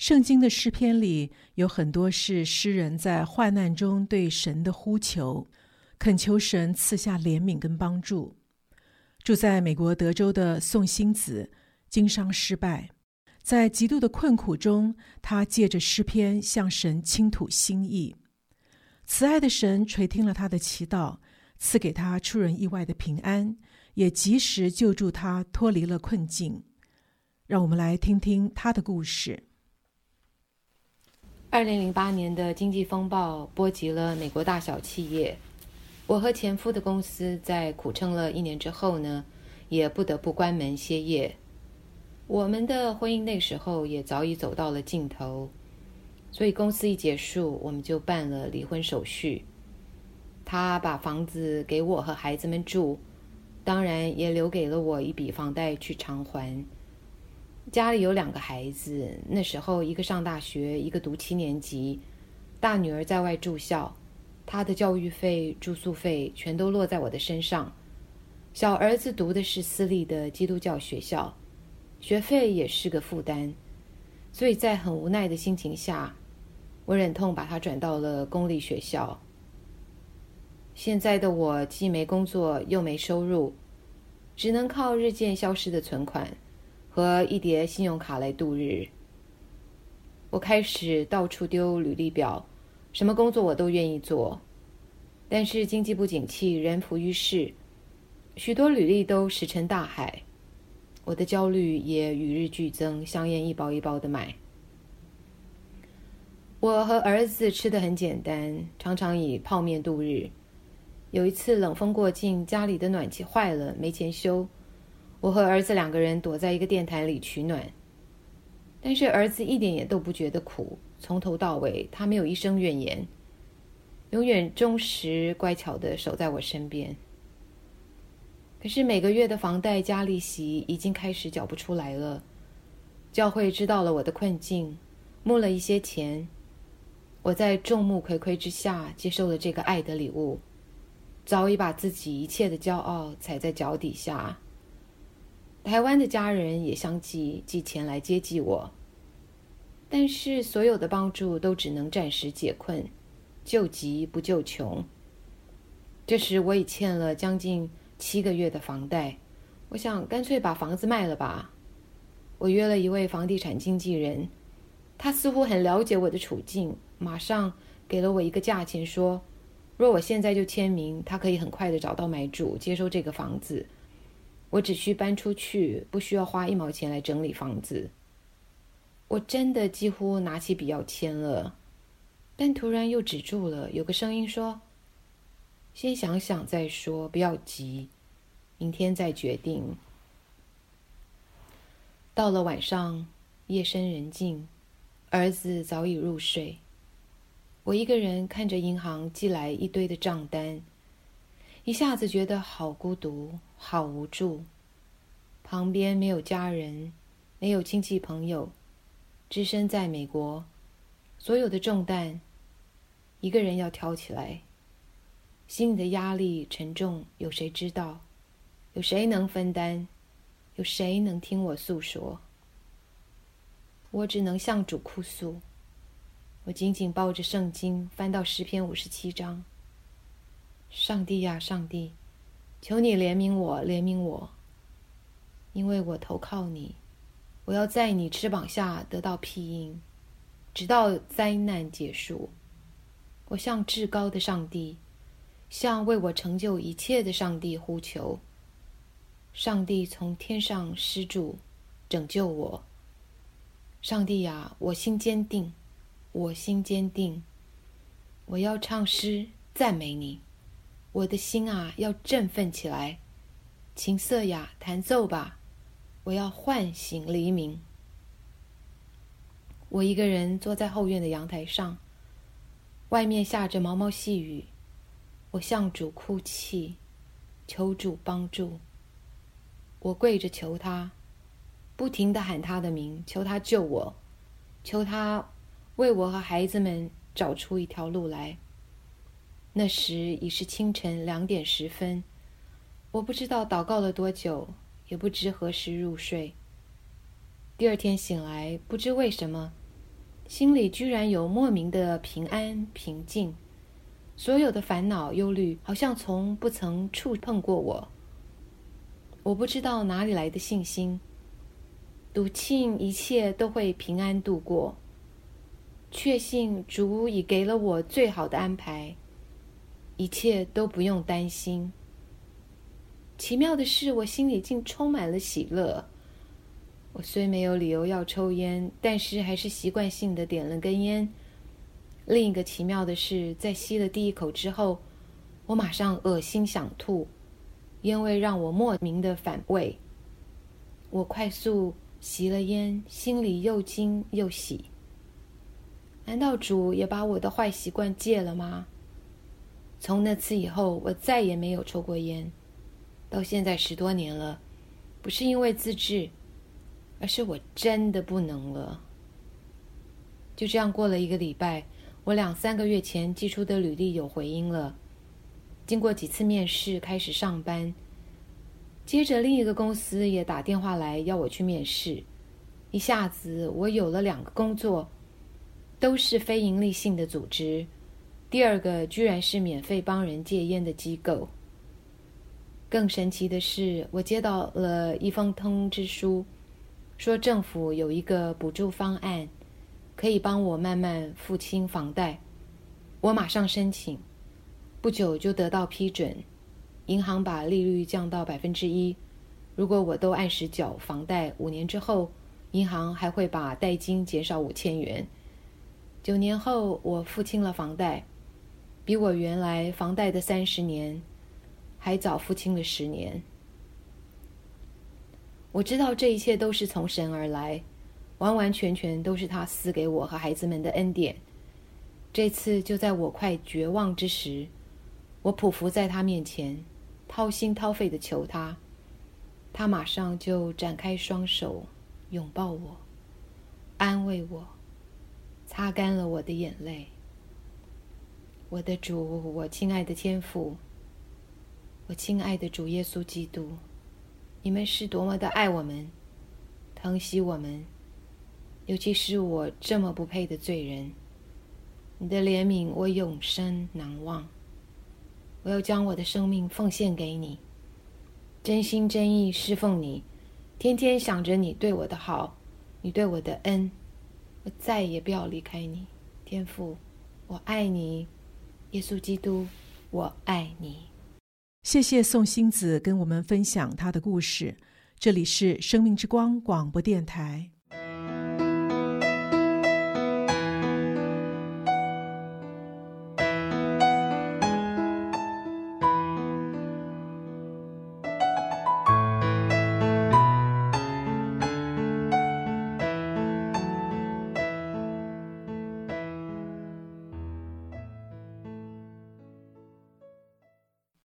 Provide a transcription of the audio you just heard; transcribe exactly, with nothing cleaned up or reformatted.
圣经的诗篇里有很多是诗人在患难中对神的呼求，恳求神赐下怜悯跟帮助。住在美国德州的宋欣子经商失败，在极度的困苦中，他借着诗篇向神倾吐心意。慈爱的神垂听了他的祈祷，赐给他出人意外的平安，也及时救助他脱离了困境。让我们来听听他的故事。 二零零八年的经济风暴波及了美国大小企业，我和前夫的公司在苦撑了一年之后呢，也不得不关门歇业。我们的婚姻那时候也早已走到了尽头，所以公司一结束，我们就办了离婚手续。他把房子给我和孩子们住，当然也留给了我一笔房贷去偿还。家里有两个孩子，那时候一个上大学，一个读七年级，大女儿在外住校，她的教育费、住宿费全都落在我的身上。小儿子读的是私立的基督教学校，学费也是个负担，所以在很无奈的心情下，我忍痛把他转到了公立学校。现在的我既没工作又没收入，只能靠日渐消失的存款和一叠信用卡来度日。我开始到处丢履历表，什么工作我都愿意做，但是经济不景气，人浮于事，许多履历都石沉大海。我的焦虑也与日俱增，香烟一包一包的买。我和儿子吃得很简单，常常以泡面度日。有一次冷风过境，家里的暖气坏了，没钱修，我和儿子两个人躲在一个电台里取暖。但是儿子一点也都不觉得苦，从头到尾他没有一声怨言，永远忠实乖巧地守在我身边。可是每个月的房贷加利息已经开始缴不出来了。教会知道了我的困境，募了一些钱，我在众目睽睽之下接受了这个爱的礼物，早已把自己一切的骄傲踩在脚底下。台湾的家人也相继寄钱来接济我，但是所有的帮助都只能暂时解困，救急不救穷。这时我已欠了将近七个月的房贷，我想干脆把房子卖了吧。我约了一位房地产经纪人，他似乎很了解我的处境，马上给了我一个价钱，说若我现在就签名，他可以很快的找到买主，接收这个房子。我只需搬出去，不需要花一毛钱来整理房子。我真的几乎拿起笔要签了，但突然又止住了。有个声音说，先想想再说，不要急，明天再决定。到了晚上，夜深人静，儿子早已入睡，我一个人看着银行寄来一堆的账单，一下子觉得好孤独，好无助。旁边没有家人，没有亲戚朋友，只身在美国，所有的重担一个人要挑起来，心里的压力沉重，有谁知道？有谁能分担？有谁能听我诉说？我只能向主哭诉。我紧紧抱着圣经，翻到诗篇五十七章。上帝呀，上帝，求你怜悯我，怜悯我，因为我投靠你，我要在你翅膀下得到庇荫，直到灾难结束。我向至高的上帝，向为我成就一切的上帝呼求。上帝从天上施助，拯救我。上帝呀，我心坚定，我心坚定，我要唱诗赞美你。我的心啊，要振奋起来，琴瑟呀，弹奏吧，我要唤醒黎明。我一个人坐在后院的阳台上，外面下着毛毛细雨，我向主哭泣，求主帮助。我跪着求他，不停地喊他的名，求他救我，求他为我和孩子们找出一条路来。那时已是清晨两点十分，我不知道祷告了多久，也不知何时入睡。第二天醒来，不知为什么， 心里居然有莫名的平安平静，所有的烦恼忧虑好像从不曾触碰过我。我不知道哪里来的信心，笃信一切都会平安度过，确信主已给了我最好的安排，一切都不用担心。奇妙的是，我心里竟充满了喜乐。我虽没有理由要抽烟，但是还是习惯性的点了根烟。另一个奇妙的是，在吸了第一口之后，我马上恶心想吐，烟味让我莫名的反胃。我快速吸了烟，心里又惊又喜。难道主也把我的坏习惯戒了吗？从那次以后，我再也没有抽过烟，到现在十多年了。不是因为自制，而是我真的不能了。就这样过了一个礼拜，我两三个月前寄出的履历有回音了。经过几次面试，开始上班。接着另一个公司也打电话来要我去面试。一下子我有了两个工作，都是非营利性的组织。第二个居然是免费帮人戒烟的机构。更神奇的是，我接到了一封通知书，说政府有一个补助方案，可以帮我慢慢付清房贷。我马上申请，不久就得到批准。银行把利率降到百分之一，如果我都按时缴房贷，五年之后，银行还会把贷金减少五千元。九年后，我付清了房贷，比我原来房贷的三十年还早付清了十年。我知道这一切都是从神而来，完完全全都是他赐给我和孩子们的恩典。这次就在我快绝望之时，我匍匐在他面前，掏心掏肺地求他，他马上就展开双手拥抱我，安慰我，擦干了我的眼泪。我的主，我亲爱的天父，我亲爱的主耶稣基督，你们是多么的爱我们，疼惜我们，尤其是我这么不配的罪人。你的怜悯我永生难忘。我要将我的生命奉献给你，真心真意侍奉你，天天想着你对我的好，你对我的恩，我再也不要离开你。天父，我爱你。耶稣基督，我爱你。 谢谢宋星子跟我们分享她的故事。这里是生命之光广播电台。